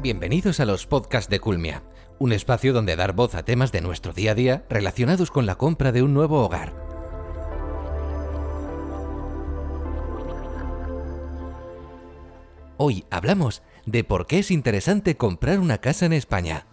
Bienvenidos a los podcasts de Culmia, un espacio donde dar voz a temas de nuestro día a día relacionados con la compra de un nuevo hogar. Hoy hablamos de por qué es interesante comprar una casa en España.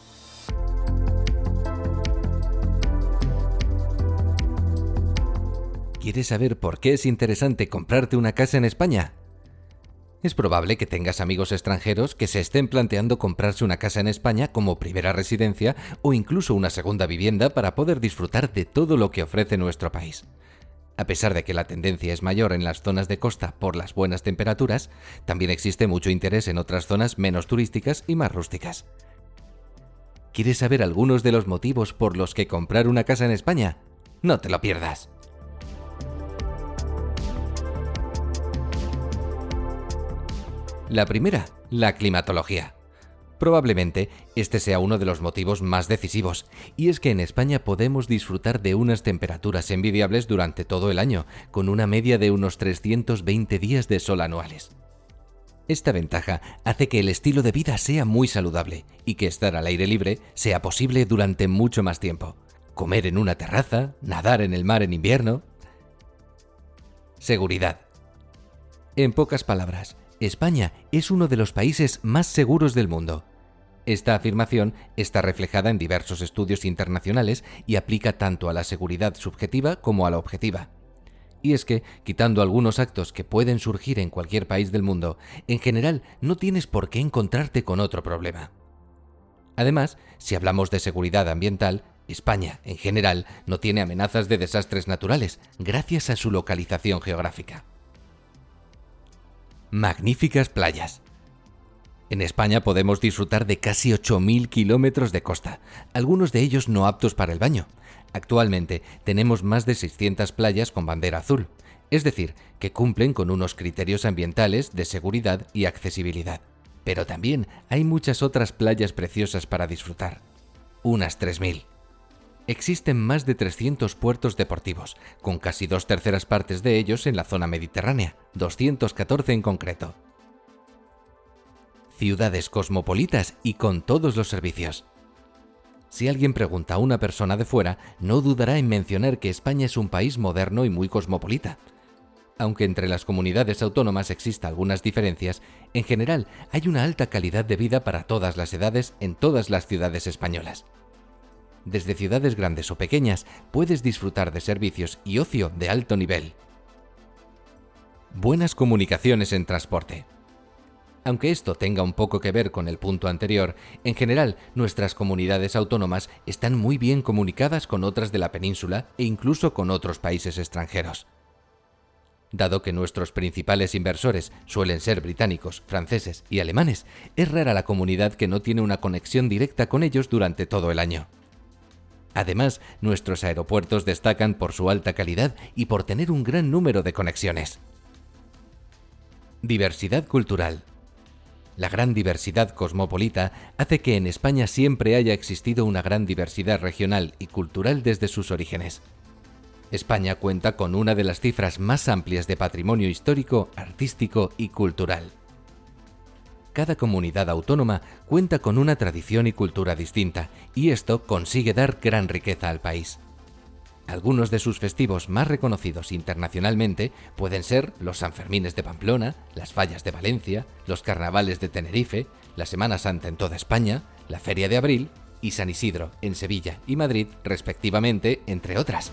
¿Quieres saber por qué es interesante comprarte una casa en España? Es probable que tengas amigos extranjeros que se estén planteando comprarse una casa en España como primera residencia o incluso una segunda vivienda para poder disfrutar de todo lo que ofrece nuestro país. A pesar de que la tendencia es mayor en las zonas de costa por las buenas temperaturas, también existe mucho interés en otras zonas menos turísticas y más rústicas. ¿Quieres saber algunos de los motivos por los que comprar una casa en España? No te lo pierdas. La primera, la climatología. Probablemente este sea uno de los motivos más decisivos, y es que en España podemos disfrutar de unas temperaturas envidiables durante todo el año, con una media de unos 320 días de sol anuales. Esta ventaja hace que el estilo de vida sea muy saludable y que estar al aire libre sea posible durante mucho más tiempo. Comer en una terraza, nadar en el mar en invierno. Seguridad. En pocas palabras, España es uno de los países más seguros del mundo. Esta afirmación está reflejada en diversos estudios internacionales y aplica tanto a la seguridad subjetiva como a la objetiva. Y es que, quitando algunos actos que pueden surgir en cualquier país del mundo, en general no tienes por qué encontrarte con otro problema. Además, si hablamos de seguridad ambiental, España, en general, no tiene amenazas de desastres naturales, gracias a su localización geográfica. Magníficas playas. En España podemos disfrutar de casi 8.000 kilómetros de costa, algunos de ellos no aptos para el baño. Actualmente tenemos más de 600 playas con bandera azul, es decir, que cumplen con unos criterios ambientales de seguridad y accesibilidad. Pero también hay muchas otras playas preciosas para disfrutar, unas 3.000. Existen más de 300 puertos deportivos, con casi 2/3 partes de ellos en la zona mediterránea, 214 en concreto. Ciudades cosmopolitas y con todos los servicios. Si alguien pregunta a una persona de fuera, no dudará en mencionar que España es un país moderno y muy cosmopolita. Aunque entre las comunidades autónomas exista algunas diferencias, en general hay una alta calidad de vida para todas las edades en todas las ciudades españolas. Desde ciudades grandes o pequeñas, puedes disfrutar de servicios y ocio de alto nivel. Buenas comunicaciones en transporte. Aunque esto tenga un poco que ver con el punto anterior, en general nuestras comunidades autónomas están muy bien comunicadas con otras de la península e incluso con otros países extranjeros. Dado que nuestros principales inversores suelen ser británicos, franceses y alemanes, es rara la comunidad que no tiene una conexión directa con ellos durante todo el año. Además, nuestros aeropuertos destacan por su alta calidad y por tener un gran número de conexiones. Diversidad cultural. La gran diversidad cosmopolita hace que en España siempre haya existido una gran diversidad regional y cultural desde sus orígenes. España cuenta con una de las cifras más amplias de patrimonio histórico, artístico y cultural. Cada comunidad autónoma cuenta con una tradición y cultura distinta, y esto consigue dar gran riqueza al país. Algunos de sus festivos más reconocidos internacionalmente pueden ser los Sanfermines de Pamplona, las Fallas de Valencia, los Carnavales de Tenerife, la Semana Santa en toda España, la Feria de Abril y San Isidro en Sevilla y Madrid, respectivamente, entre otras.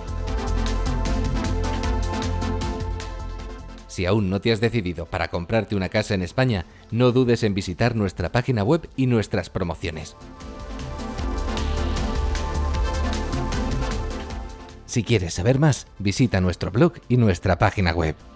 Si aún no te has decidido para comprarte una casa en España, no dudes en visitar nuestra página web y nuestras promociones. Si quieres saber más, visita nuestro blog y nuestra página web.